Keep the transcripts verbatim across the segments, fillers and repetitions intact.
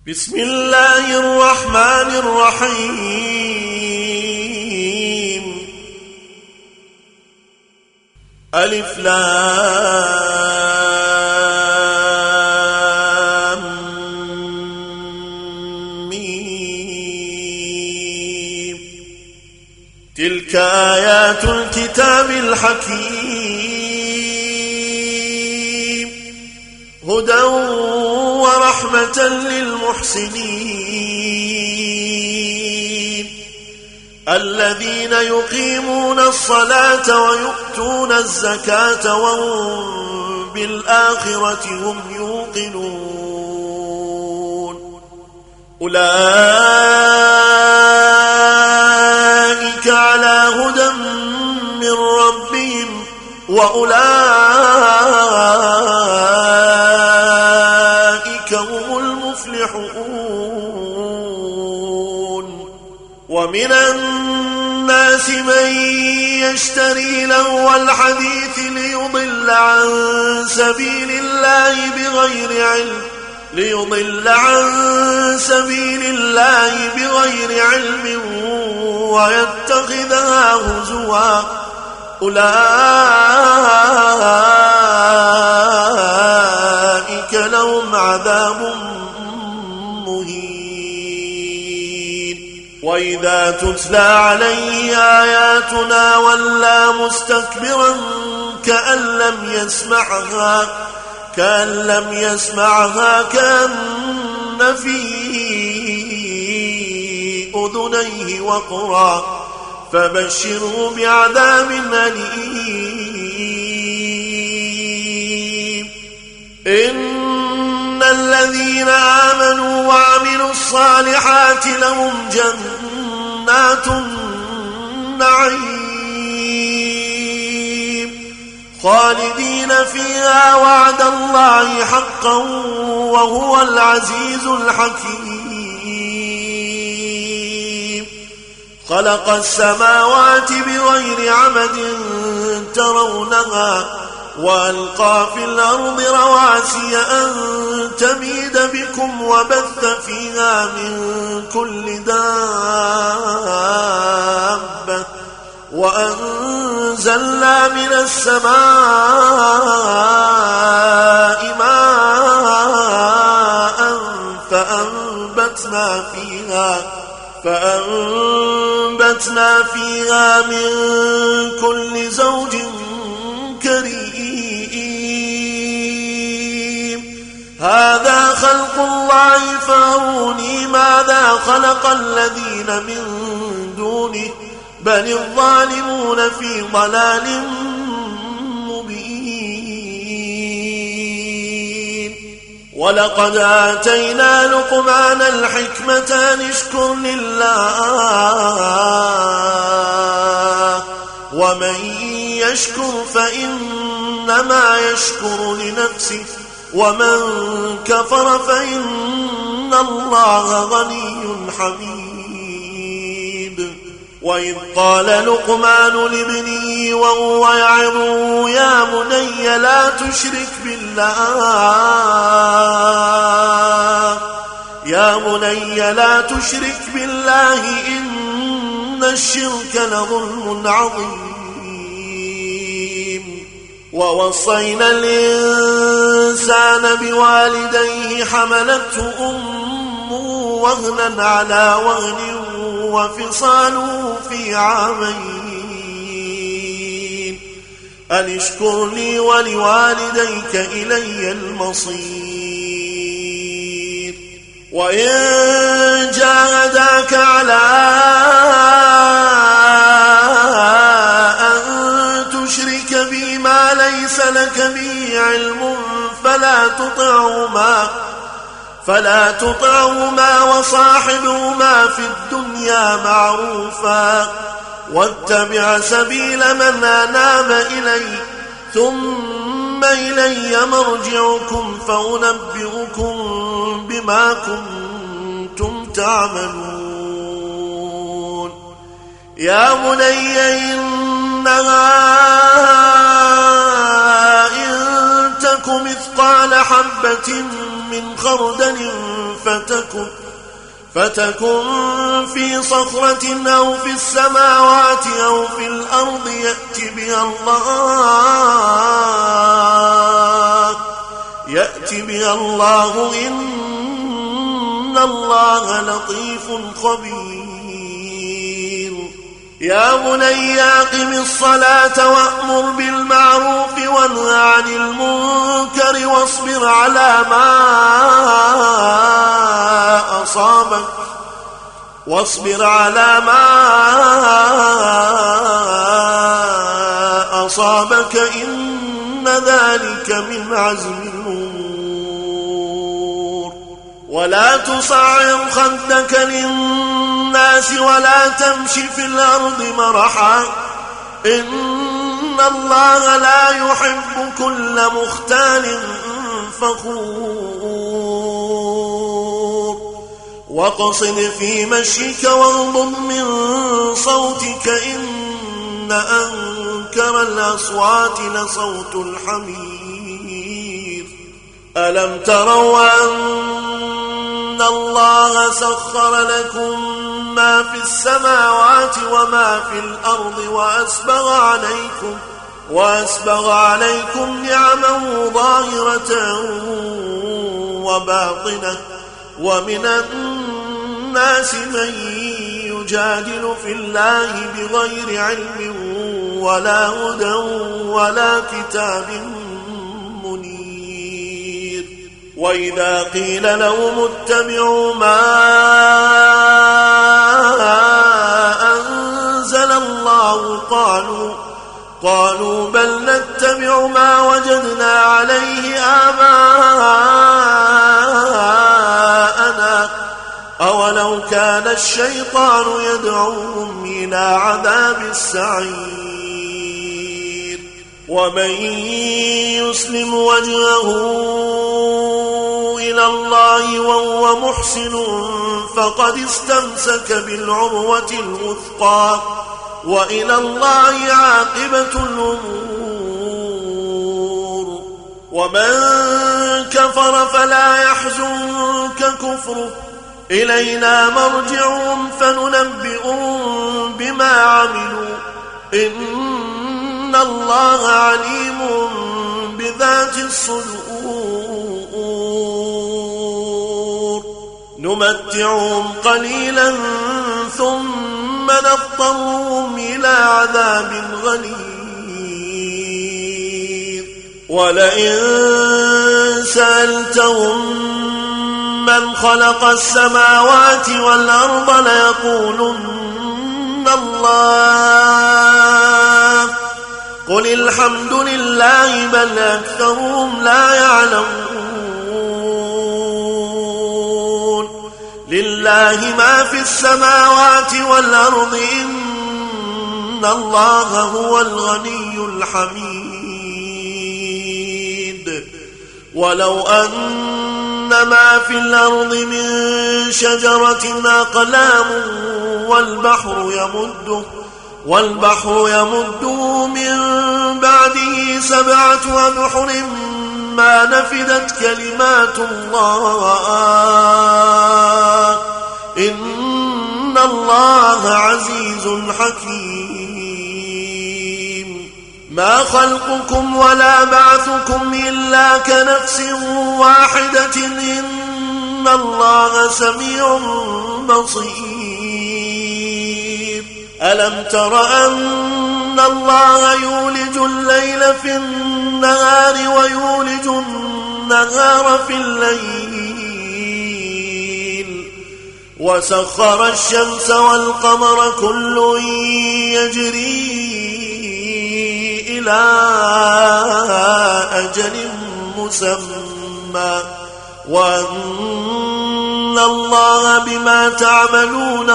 بسم الله الرحمن الرحيم. ألف لام ميم. تلك آيات الكتاب الحكيم هدى ورحمة للمحسنين الذين يقيمون الصلاة ويؤتون الزكاة وهم بالآخرة هم يوقنون أولئك على هدى من ربهم وأولئك هم المفلحون. ومن الناس من يشتري لهو الحديث ليضل عن سبيل الله بغير علم ليضل عن سبيل الله بغير علم ويتخذها هزوا أولئك لهم عذاب مهين. وإذا تتلى عليه آياتنا ولى مستكبرا كأن لم يسمعها كأن لم يسمعها كأن في أذنيه وقرا فبشره بعذاب أليم. إن الذين آمنوا وعملوا الصالحات لهم جنات النعيم خالدين فيها وعد الله حقا وهو العزيز الحكيم. خلق السماوات بغير عمد ترونها وألقى في الأرض رواسي أن تميد بكم وبث فيها من كل دابة وأنزلنا من السماء ماء فأنبتنا فيها فأنبتنا فيها من كل زوج كريم. هذا خلق الله فاروني ماذا خلق الذين من دونه بل الظالمون في ضلال مبين. ولقد آتينا لقمان الحكمة أن اشكر لله ومن يشكر فإنما يشكر لنفسه ومن كفر فإن الله غني حميد. وإذ قال لقمان لابنه وهو يعظه يا بني لا تشرك بالله يا بني لا تشرك بالله إن الشرك لظلم عظيم. ووصينا الإنسان بوالديه حملته أمه وهنا على وهن وفصاله في عامين أن اشكر لي ولوالديك إلي المصير. وإن جاهداك على أن تشرك بي ما ليس لك به علم فلا تطعهما فلا تطعهما وصاحبهما في الدنيا معروفا واتبع سبيل من أناب إلي ثم إلي مرجعكم فأنبئكم بما كنتم تعملون. يا بني إنها إن تك مثقال حبة من خردل فتكن فتكن في صخرة أو في السماوات أو في الأرض يأتي بها الله يأتي بها الله إن الله لطيف خبير. يا بني أقم الصلاة وأمر بالمعروف وانه عن المنكر واصبر على ما أصابك واصبر على ما أصابك إن ذلك من عزم الأمور. ولا تصعر خدك للناس ولا تمشي في الأرض مرحا إن الله لا يحب كل مختال فخور. واقصد في مشيك واغضض من صوتك إن أنكر الأصوات لصوت الحمير. ألم تروا أن الله سخر لكم ما في السماوات وما في الأرض وأسبغ عليكم وأسبغ عليكم نعمه ظاهرة وباطنة ومن الناس من يجادل في الله بغير علم ولا هدى ولا كتاب منير. وإذا قيل لهم اتبعوا ما أنزل الله قالوا قالوا بل نتبع ما وجدنا عليه آباءنا أولو كان الشيطان يدعوهم إلى عذاب السعير. ومن يسلم وجهه إلى الله وهو محسن فقد استمسك بالعروة الوثقى وإلى الله عاقبة الأمور. ومن كفر فلا يحزنك كفره إلينا مرجعهم فننبئهم بما عملوا إن الله عليم بذات الصدور. نمتعهم قليلا ثم نضطرهم إلى عذاب غليظ. ولئن سألتهم من خلق السماوات والأرض ليقولن الله قل الحمد لله بل أكثرهم لا يعلمون. لله ما في السماوات والأرض إن الله هو الغني الحميد. ولو أن ما في الأرض من شجرة أقلام والبحر يمده والبحر يمده من بعده سبعة أبحر ما نفدت كلمات الله إن الله عزيز حكيم. ما خلقكم ولا بعثكم إلا كنفس واحدة إن الله سميع بصير. ألم تر أن الله يولج الليل في النهار ويولج النهار في الليل وسخر الشمس والقمر كل يجري إلى أجل مسمى وأن الله بما تعملون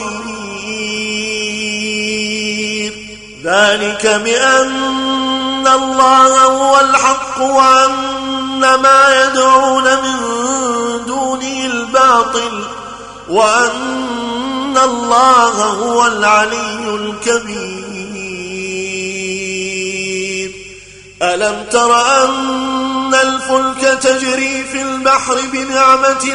خبير. ذلك بأن الله هو الحق وأن ما يدعون من دونه الباطل وأن الله هو العلي الكبير. ألم تر أن الفلك تجري في الماء البحر بنعمة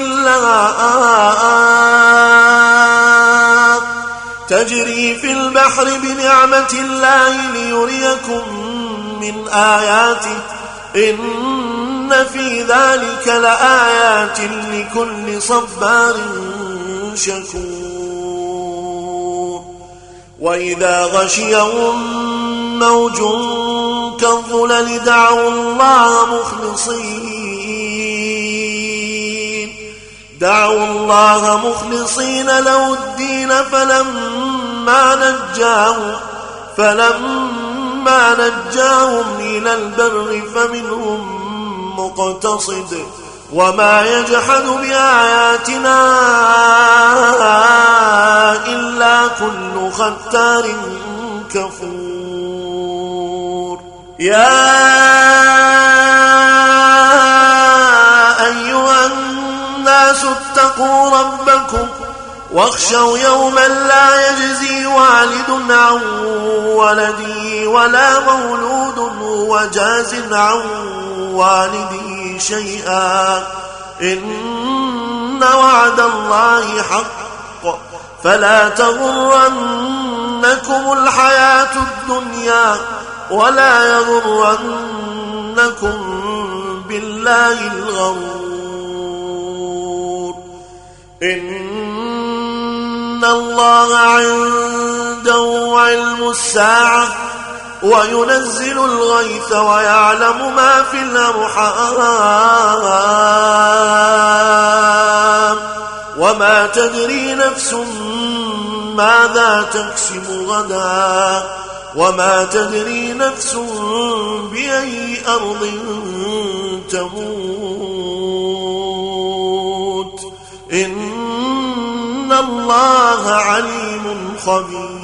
الله تجري في البحر بنعمة الله ليريكم من آياته إن في ذلك لآيات لكل صبار شكور وإذا غشيهم موج كالظلل دعوا الله مخلصين دعوا الله مخلصين له الدين فلما نجاهم فلما نجاهم إلى البر فمنهم مقتصد وما يجحد بآياتنا إلا كل ختار كفور يا أيها الناس اتقوا ربكم واخشوا يوما لا يجزي والد عن ولده ولا مولود هو جاز عن والده شيئا إن وعد الله حق فلا تغرنكم الحياة الدنيا ولا يغرنكم بالله الغرور إن الله عنده علم الساعة وينزل الغيث ويعلم ما في الأرحام وما تدري نفس ماذا تكسب غدا وما تدري نفس بأي أرض تموت إن الله عليم خبير